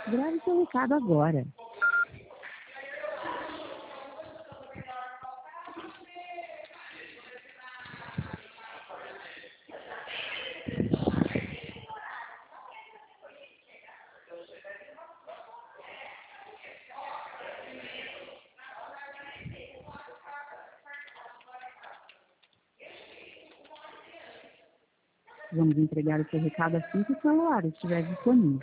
Grave seu recado agora. Vamos entregar o seu recado assim que o celular estiver disponível.